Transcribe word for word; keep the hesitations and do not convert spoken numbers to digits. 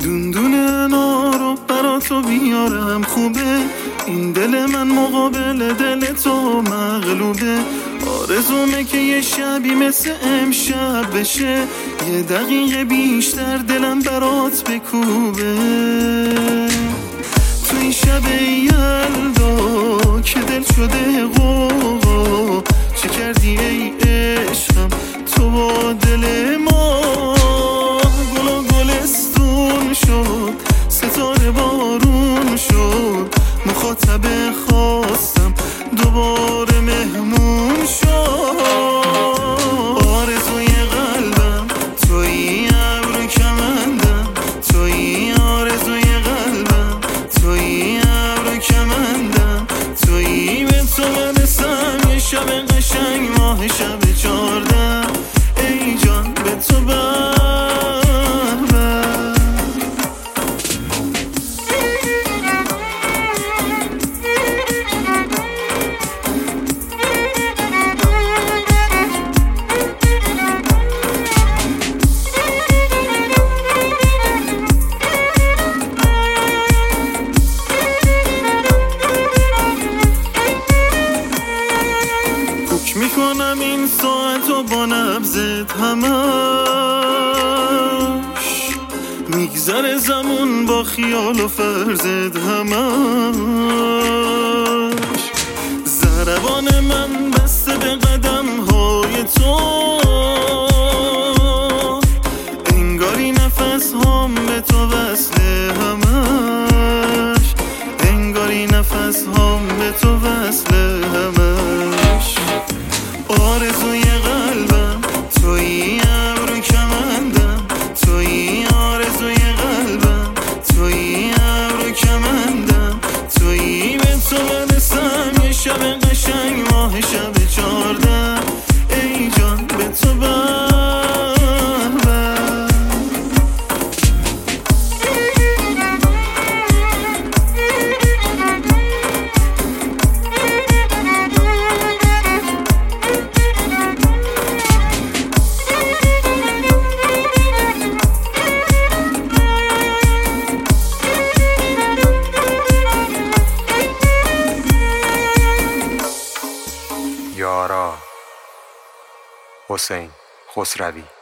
دندون انارو برا تو بیارم خوبه، این دل من مقابل دل تو مغلوبه. آرزومه که یه شبی مثل امشب بشه، یه دقیقه بیشتر دلم برات بکوبه. تو این شب یلدا که دل شده غوغا، چه کردی ای عشقم تو با دل ما؟ گل و گلستون شد، ستاره بارون شد، مخاطب خواستم دوباره مهمون شد. آرزوی قلبم تویی، ابرو کمندم تویی، آرزوی قلبم تویی، ابرو کمندم تویی. به تو برسم یه شب قشنگ ماه شب چهارده، ای جان به تو بر میکنم این ساعت و با نبضت همش، میگذره زمون با خیال و فرزت همش. ضربان من بسته به قدم های تو، انگاری نفس هم به تو وصله همش، انگاری نفس هم به تو وصله همش. آرزوی قلبم تویی، ابرو کمندم تویی، آرزوی قلبم تویی، ابرو کمندم تویی. به تو برسم یه شب قشنگ ماه شب چهارده، ای جان به تو بر یارا. حسین خسروی.